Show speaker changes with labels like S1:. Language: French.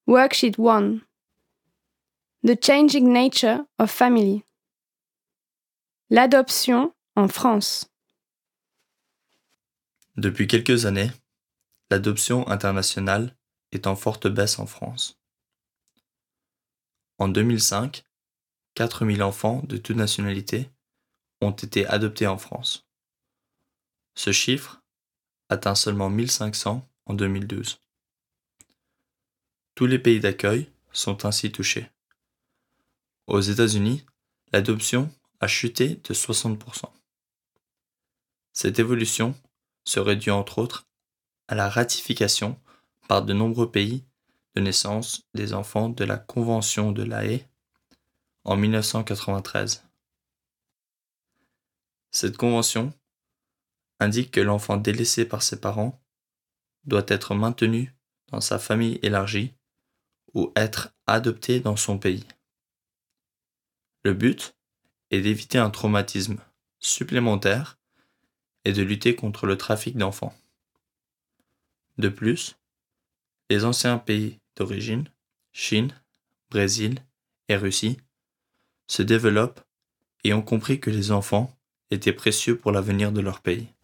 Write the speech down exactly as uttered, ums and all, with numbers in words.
S1: Worksheet one. The changing nature of family. L'adoption en France.
S2: Depuis quelques années, l'adoption internationale est en forte baisse en France. En deux mille cinq, quatre mille enfants de toutes nationalités ont été adoptés en France. Ce chiffre atteint seulement mille cinq cents en deux mille douze. Tous les pays d'accueil sont ainsi touchés. Aux États-Unis, l'adoption a chuté de soixante pour cent. Cette évolution serait due entre autres à la ratification par de nombreux pays de naissance des enfants de la Convention de La Haye en mille neuf cent quatre-vingt-treize. Cette convention indique que l'enfant délaissé par ses parents doit être maintenu dans sa famille élargie ou être adopté dans son pays. Le but est d'éviter un traumatisme supplémentaire et de lutter contre le trafic d'enfants. De plus, les anciens pays d'origine, Chine, Brésil et Russie, se développent et ont compris que les enfants étaient précieux pour l'avenir de leur pays.